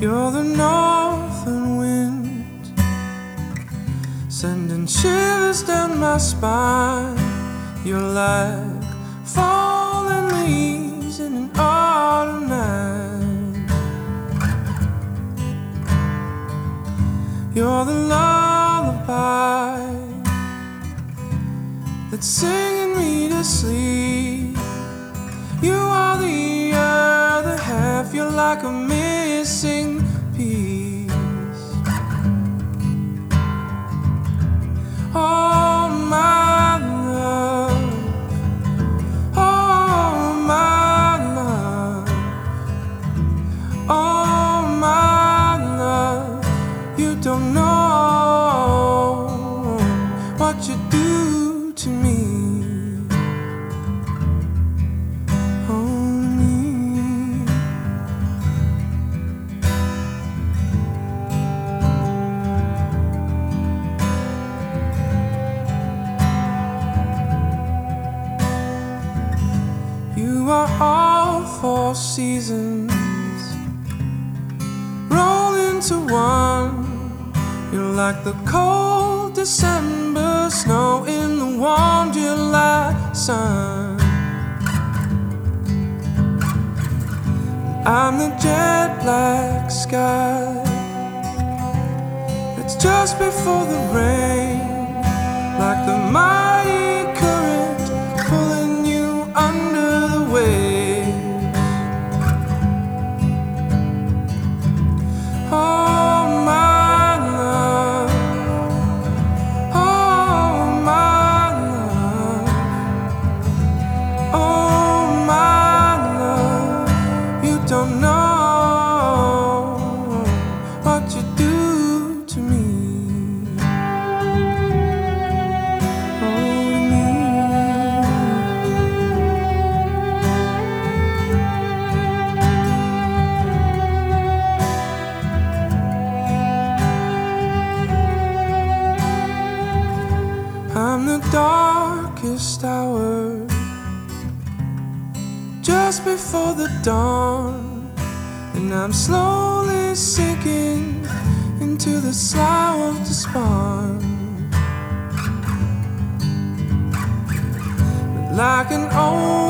You're the northern wind, sending shivers down my spine. You're like falling leaves in an autumn night. You're the lullaby that's singing me to sleep. You are the other half, you're like a missing piece. Oh my love, oh my love, oh my love. You don't know what you do to me. You are all four seasons roll into one. You're like the cold December snow in the warm July sun. I'm the jet black sky that's just before the rain, like the mighty current pulling you under the waves. Oh my love, oh my love, oh my love. You don't know what you do to me. I'm the darkest hour, just before the dawn, and I'm slowly sinking into the slough of despond. But like an old